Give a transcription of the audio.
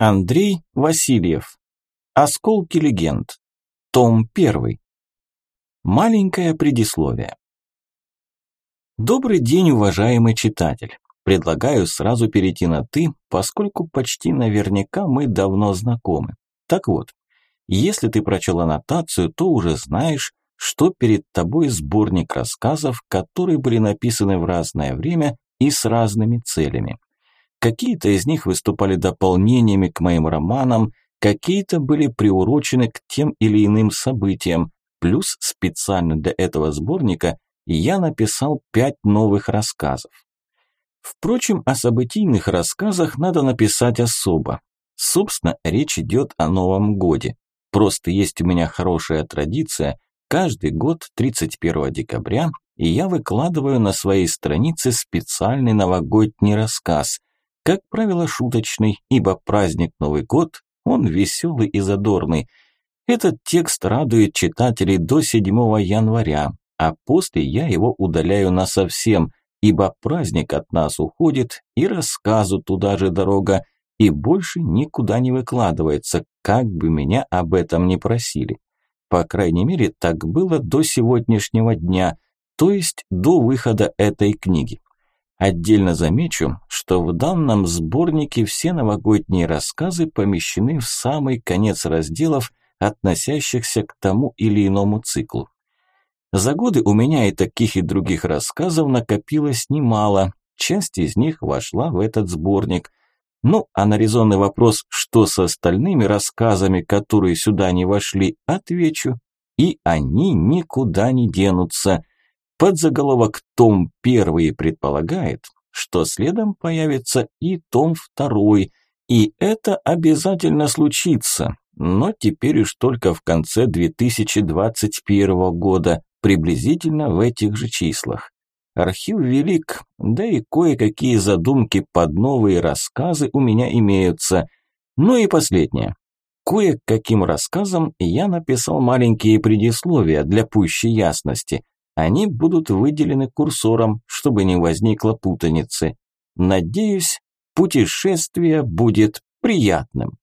Андрей Васильев. Осколки легенд. Том 1. Маленькое предисловие. Добрый день, уважаемый читатель. Предлагаю сразу перейти на «ты», поскольку почти наверняка мы давно знакомы. Так вот, если ты прочел аннотацию, то уже знаешь, что перед тобой сборник рассказов, которые были написаны в разное время и с разными целями. Какие-то из них выступали дополнениями к моим романам, какие-то были приурочены к тем или иным событиям, плюс специально для этого сборника я написал 5 новых рассказов. Впрочем, о событийных рассказах надо написать особо. Собственно, речь идет о Новом годе. Просто есть у меня хорошая традиция. Каждый год 31 декабря я выкладываю на своей странице специальный новогодний рассказ. Как правило, шуточный, ибо праздник Новый год, он веселый и задорный. Этот текст радует читателей до 7 января, а после я его удаляю насовсем, ибо праздник от нас уходит, и рассказу туда же дорога, и больше никуда не выкладывается, как бы меня об этом ни просили. По крайней мере, так было до сегодняшнего дня, то есть до выхода этой книги. Отдельно замечу, что в данном сборнике все новогодние рассказы помещены в самый конец разделов, относящихся к тому или иному циклу. За годы у меня и таких, и других рассказов накопилось немало, часть из них вошла в этот сборник. Ну, а на резонный вопрос, что с остальными рассказами, которые сюда не вошли, отвечу, и они никуда не денутся. Подзаголовок «Том 1» предполагает, что следом появится и том 2, и это обязательно случится, но теперь уж только в конце 2021 года, приблизительно в этих же числах. Архив велик, да и кое-какие задумки под новые рассказы у меня имеются. Ну и последнее. Кое-каким рассказам я написал маленькие предисловия для пущей ясности. Они будут выделены курсором, чтобы не возникло путаницы. Надеюсь, путешествие будет приятным.